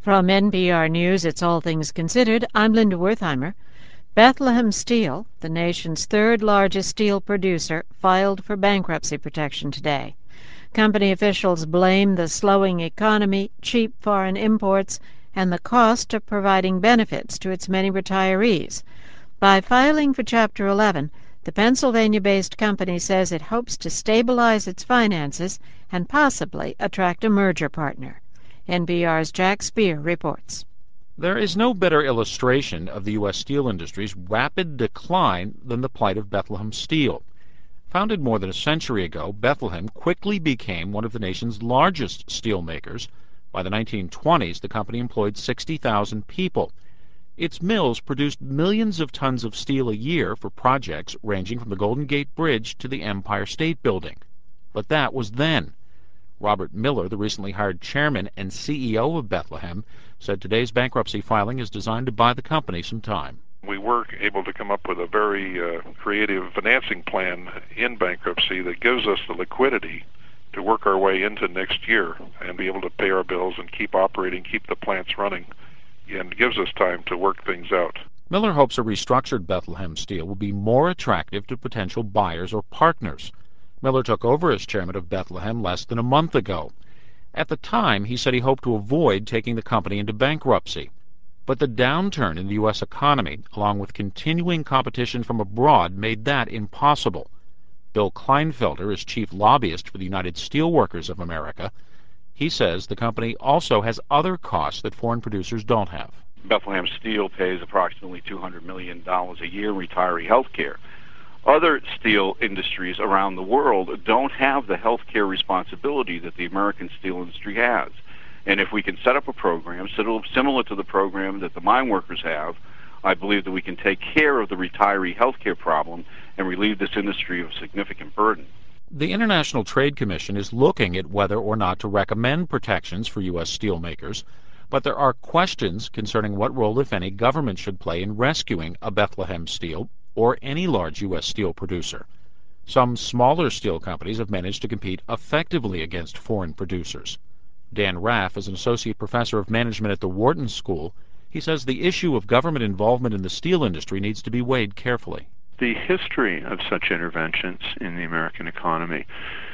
From NPR News, it's All Things Considered. I'm Linda Wertheimer. Bethlehem Steel, the nation's third largest steel producer, filed for bankruptcy protection today. Company officials blame the slowing economy, cheap foreign imports, and the cost of providing benefits to its many retirees. By filing for Chapter 11, the Pennsylvania-based company says it hopes to stabilize its finances and possibly attract a merger partner. NPR's Jack Speer reports. There is no better illustration of the U.S. steel industry's rapid decline than the plight of Bethlehem Steel. Founded more than a century ago, Bethlehem quickly became one of the nation's largest steel makers. By the 1920s, the company employed 60,000 people. Its mills produced millions of tons of steel a year for projects ranging from the Golden Gate Bridge to the Empire State Building. But that was then. Robert Miller, the recently hired chairman and CEO of Bethlehem, said today's bankruptcy filing is designed to buy the company some time. We were able to come up with a very creative financing plan in bankruptcy that gives us the liquidity to work our way into next year and be able to pay our bills and keep operating, keep the plants running, and gives us time to work things out. Miller hopes a restructured Bethlehem Steel will be more attractive to potential buyers or partners. Miller took over as chairman of Bethlehem less than a month ago. At the time, he said he hoped to avoid taking the company into bankruptcy. But the downturn in the U.S. economy, along with continuing competition from abroad, made that impossible. Bill Kleinfelder is chief lobbyist for the United Steelworkers of America. He says the company also has other costs that foreign producers don't have. Bethlehem Steel pays approximately $200 million a year in retiree health care. Other steel industries around the world don't have the health care responsibility that the American steel industry has. And if we can set up a program similar to the program that the mine workers have, I believe that we can take care of the retiree health care problem and relieve this industry of significant burden. The International Trade Commission is looking at whether or not to recommend protections for U.S. steelmakers, but there are questions concerning what role, if any, government should play in rescuing a Bethlehem Steel or any large U.S. steel producer. Some smaller steel companies have managed to compete effectively against foreign producers. Dan Raff is an associate professor of management at the Wharton School. He says the issue of government involvement in the steel industry needs to be weighed carefully. The history of such interventions in the American economy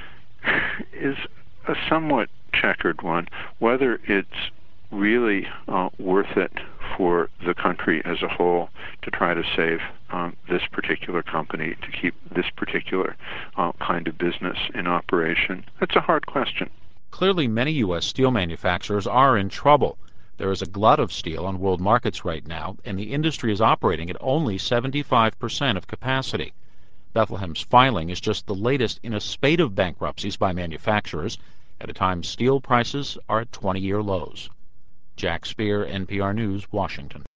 is a somewhat checkered one. Whether it's really worth it for the country as a whole to try to save this particular company, to keep this particular kind of business in operation, that's a hard question. Clearly, many U.S. steel manufacturers are in trouble. There is a glut of steel on world markets right now, and the industry is operating at only 75% of capacity. Bethlehem's filing is just the latest in a spate of bankruptcies by manufacturers at a time steel prices are at 20-year lows. Jack Speer, NPR News, Washington.